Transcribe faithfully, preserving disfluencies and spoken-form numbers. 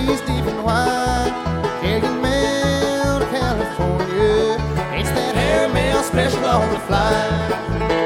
she's deep and white, carrying mail to California. It's that airmail special on the fly.